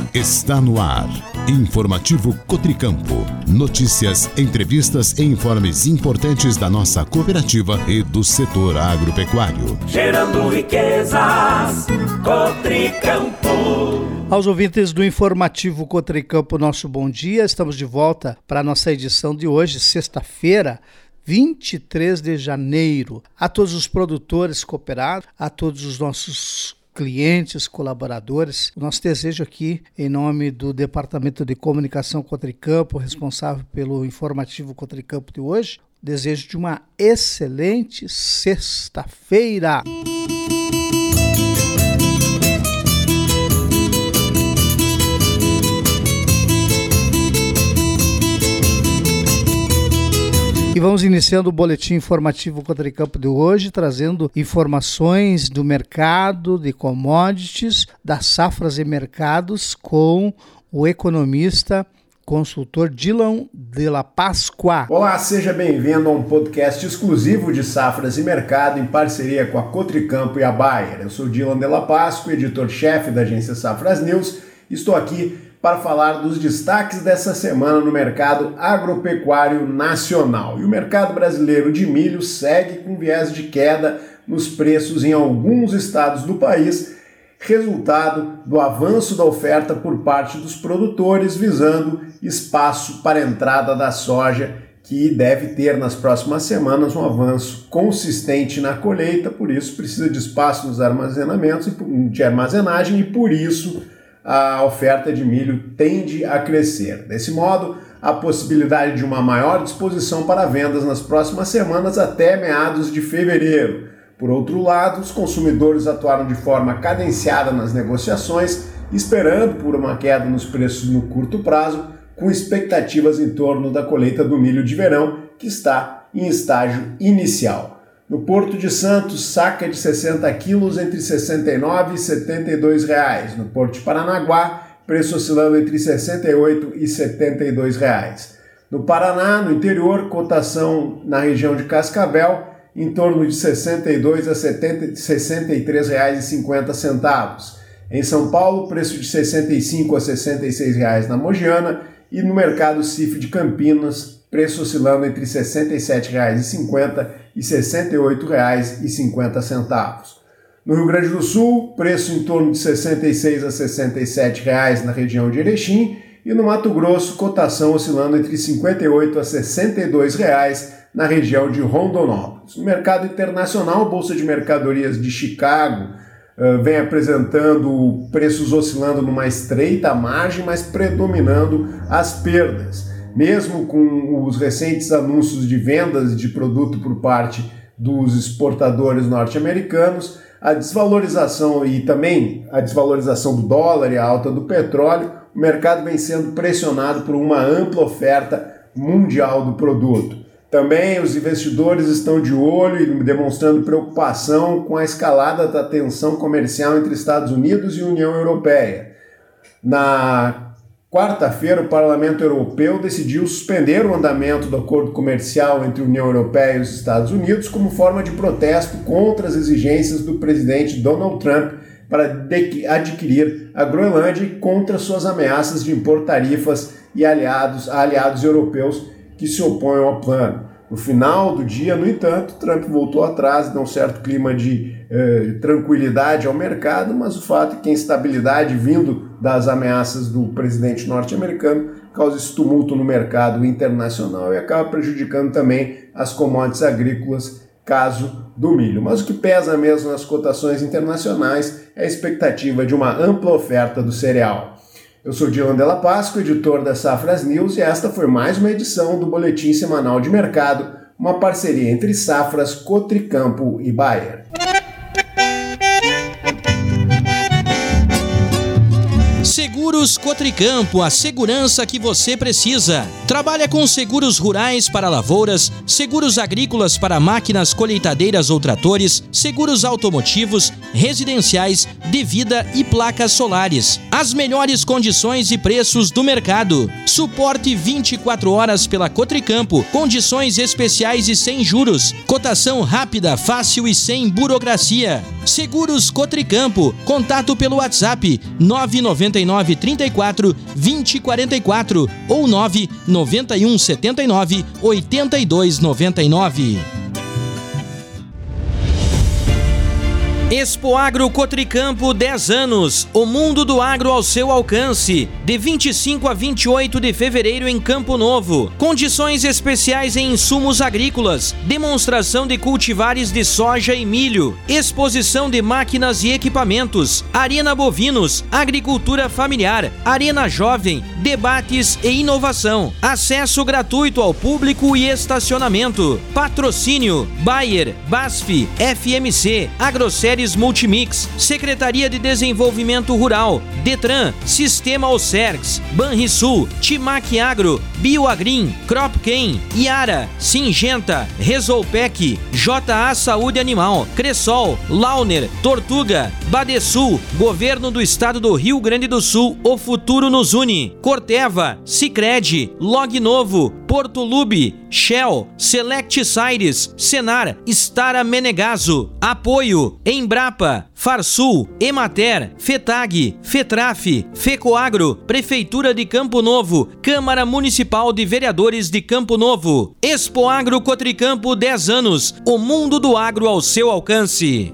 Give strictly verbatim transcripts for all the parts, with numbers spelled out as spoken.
Está no ar. Informativo Cotricampo. Notícias, entrevistas e informes importantes da nossa cooperativa e do setor agropecuário. Gerando riquezas, Cotricampo. Aos ouvintes do Informativo Cotricampo, nosso bom dia. Estamos de volta para a nossa edição de hoje, sexta-feira, vinte e três de janeiro. A todos os produtores cooperados, a todos os nossos clientes, colaboradores, o nosso desejo aqui, em nome do Departamento de Comunicação Cotricampo, responsável pelo Informativo Cotricampo de hoje, desejo de uma excelente sexta-feira. E vamos iniciando o boletim informativo Cotricampo de hoje, trazendo informações do mercado de commodities, das safras e mercados, com o economista, consultor Dylan Della Pasqua. Olá, seja bem-vindo a um podcast exclusivo de safras e mercado em parceria com a Cotricampo e a Bayer. Eu sou Dylan Della Pasqua, editor-chefe da agência Safras News, e estou aqui para falar dos destaques dessa semana no mercado agropecuário nacional. E o mercado brasileiro de milho segue com viés de queda nos preços em alguns estados do país, resultado do avanço da oferta por parte dos produtores, visando espaço para a entrada da soja, que deve ter nas próximas semanas um avanço consistente na colheita, por isso precisa de espaço nos armazenamentos de armazenagem e por isso a oferta de milho tende a crescer. Desse modo, a possibilidade de uma maior disposição para vendas nas próximas semanas até meados de fevereiro. Por outro lado, os consumidores atuaram de forma cadenciada nas negociações, esperando por uma queda nos preços no curto prazo, com expectativas em torno da colheita do milho de verão, que está em estágio inicial. No Porto de Santos, saca de sessenta quilos entre sessenta e nove reais e setenta e dois reais. No Porto de Paranaguá, preço oscilando entre sessenta e oito reais e setenta e dois reais. No Paraná, no interior, cotação na região de Cascavel, em torno de sessenta e dois reais a sessenta e três reais e cinquenta centavos. Em São Paulo, preço de sessenta e cinco reais a sessenta e seis reais na Mogiana. E no mercado C I F de Campinas, preço oscilando entre sessenta e sete reais e cinquenta centavos e sessenta e oito reais e cinquenta centavos. No Rio Grande do Sul, preço em torno de sessenta e seis reais a sessenta e sete reais na região de Erechim, e no Mato Grosso, cotação oscilando entre cinquenta e oito reais a sessenta e dois reais na região de Rondonópolis. No mercado internacional, a Bolsa de Mercadorias de Chicago uh, vem apresentando preços oscilando numa estreita margem, mas predominando as perdas. Mesmo com os recentes anúncios de vendas de produto por parte dos exportadores norte-americanos, a desvalorização e também a desvalorização do dólar e a alta do petróleo, o mercado vem sendo pressionado por uma ampla oferta mundial do produto. Também os investidores estão de olho e demonstrando preocupação com a escalada da tensão comercial entre Estados Unidos e União Europeia. Na quarta-feira, o Parlamento Europeu decidiu suspender o andamento do acordo comercial entre a União Europeia e os Estados Unidos como forma de protesto contra as exigências do presidente Donald Trump para adquirir a Groenlândia e contra suas ameaças de impor tarifas e aliados, a aliados europeus que se opõem ao plano. No final do dia, no entanto, Trump voltou atrás, deu um certo clima de eh, tranquilidade ao mercado, mas o fato é que a instabilidade vindo das ameaças do presidente norte-americano causa esse tumulto no mercado internacional e acaba prejudicando também as commodities agrícolas, caso do milho. Mas o que pesa mesmo nas cotações internacionais é a expectativa de uma ampla oferta do cereal. Eu sou Dylan Della Pasqua, editor da Safras News, e esta foi mais uma edição do Boletim Semanal de Mercado, uma parceria entre Safras, Cotricampo e Bayer. Seguros Cotricampo, a segurança que você precisa. Trabalha com seguros rurais para lavouras, seguros agrícolas para máquinas colheitadeiras ou tratores, seguros automotivos, residenciais, de vida e placas solares. As melhores condições e preços do mercado. Suporte vinte e quatro horas pela Cotricampo, condições especiais e sem juros. Cotação rápida, fácil e sem burocracia. Seguros Cotricampo. Contato pelo WhatsApp nove nove nove, trinta e quatro, vinte e quarenta e quatro ou nove nove um, setenta e nove, oitenta e dois noventa e nove. Expo Agro Cotricampo dez anos, o mundo do agro ao seu alcance, de vinte e cinco a vinte e oito de fevereiro em Campo Novo. Condições especiais em insumos agrícolas, demonstração de cultivares de soja e milho, exposição de máquinas e equipamentos, arena bovinos, agricultura familiar, arena jovem, debates e inovação, acesso gratuito ao público e estacionamento. Patrocínio Bayer, BASF, F M C, Agrosérie Multimix, Secretaria de Desenvolvimento Rural, Detran, Sistema Ocergs, Banrisul, Timac Agro, Bioagrim, Cropken, Iara, Singenta, Resolpec, J A Saúde Animal, Cressol, Launer, Tortuga, Badesul, Governo do Estado do Rio Grande do Sul, o futuro nos une. Corteva, Sicredi, Log Novo, Porto Lube, Shell, Select Sires, Senar, Stara Menegaso. Apoio Embrapa, Farsul, Emater, Fetag, Fetraf, Fecoagro, Prefeitura de Campo Novo, Câmara Municipal de Vereadores de Campo Novo. Expo Agro Cotricampo dez anos, o mundo do agro ao seu alcance.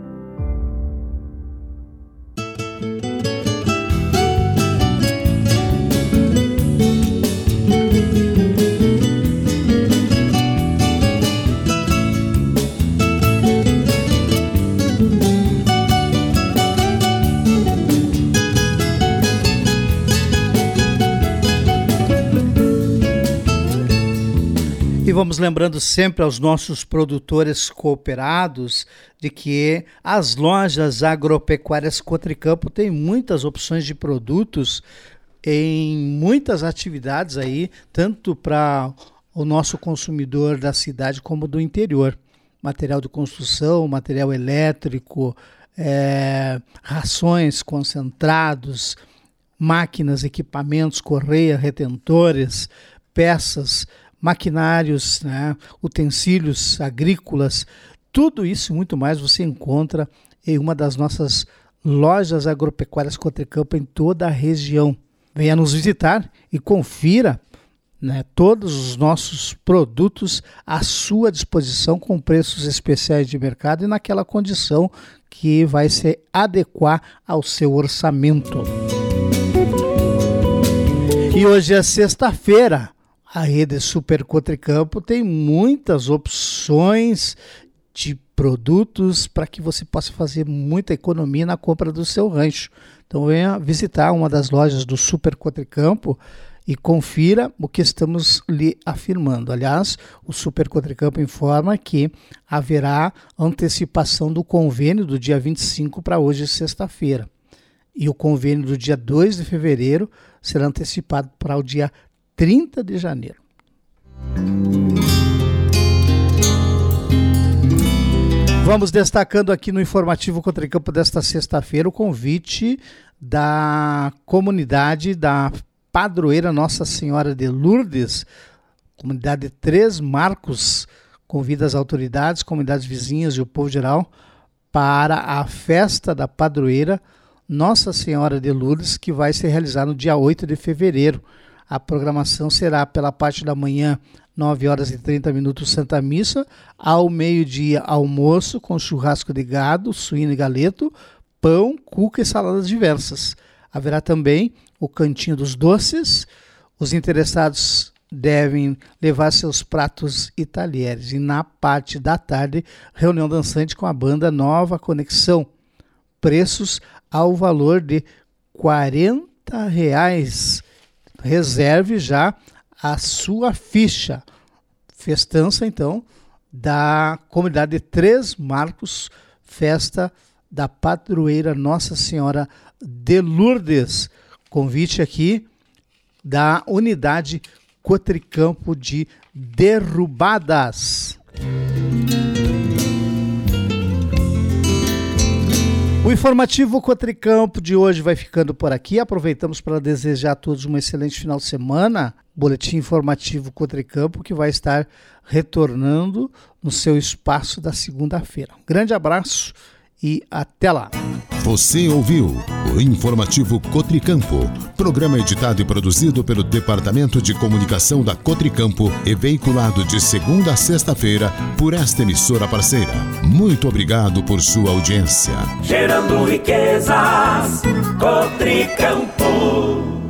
E vamos lembrando sempre aos nossos produtores cooperados de que as lojas agropecuárias Cotricampo têm muitas opções de produtos em muitas atividades aí, tanto para o nosso consumidor da cidade como do interior. Material de construção, material elétrico, é, rações, concentrados, máquinas, equipamentos, correia, retentores, peças, maquinários, né, utensílios agrícolas, tudo isso e muito mais você encontra em uma das nossas lojas agropecuárias Cotricampo em toda a região. Venha nos visitar e confira, né, todos os nossos produtos à sua disposição com preços especiais de mercado e naquela condição que vai se adequar ao seu orçamento. E hoje é sexta-feira. A rede Super Cotricampo tem muitas opções de produtos para que você possa fazer muita economia na compra do seu rancho. Então venha visitar uma das lojas do Super Cotricampo e confira o que estamos lhe afirmando. Aliás, o Super Cotricampo informa que haverá antecipação do convênio do dia vinte e cinco para hoje, sexta-feira. E o convênio do dia dois de fevereiro será antecipado para o dia trinta de janeiro. Vamos destacando aqui no informativo Cotricampo desta sexta-feira o convite da comunidade da padroeira Nossa Senhora de Lourdes, comunidade de Três Marcos, convida as autoridades, comunidades vizinhas e o povo geral para a festa da padroeira Nossa Senhora de Lourdes, que vai ser realizada no dia oito de fevereiro. A programação será pela parte da manhã, nove horas e trinta minutos, Santa Missa, ao meio-dia, almoço com churrasco de gado, suíno e galeto, pão, cuca e saladas diversas. Haverá também o cantinho dos doces. Os interessados devem levar seus pratos e talheres. E na parte da tarde, reunião dançante com a banda Nova Conexão. Preços ao valor de quarenta reais. Reserve já a sua ficha. Festança, então, da comunidade de Três Marcos, festa da padroeira Nossa Senhora de Lourdes. Convite aqui da unidade Cotricampo de Derrubadas. O informativo Cotricampo de hoje vai ficando por aqui. Aproveitamos para desejar a todos um excelente final de semana. Boletim informativo Cotricampo que vai estar retornando no seu espaço da segunda-feira. Um grande abraço e até lá. Você ouviu o Informativo Cotricampo, programa editado e produzido pelo Departamento de Comunicação da Cotricampo e veiculado de segunda a sexta-feira por esta emissora parceira. Muito obrigado por sua audiência. Gerando riquezas, Cotricampo.